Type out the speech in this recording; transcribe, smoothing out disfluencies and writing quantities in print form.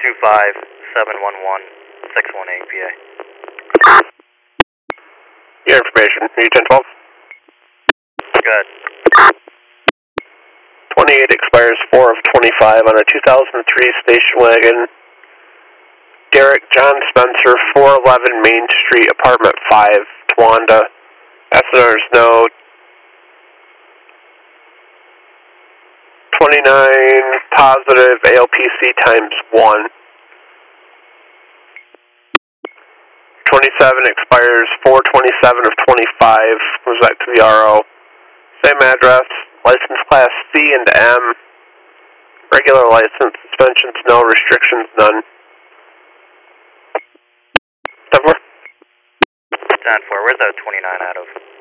PA. Your information, U1012. Good. 28 expires 4 of 25 on a 2003 station wagon. Derek John Spencer, 411 Main Street, apartment 5, Towanda. Estimators know 29 positive ALPC times 1. 27 expires 4/27 of 25. Goes back to the RO. Same address. License class C and M. Regular license. Suspensions no. Restrictions none. 10-4. Where's that 29 out of?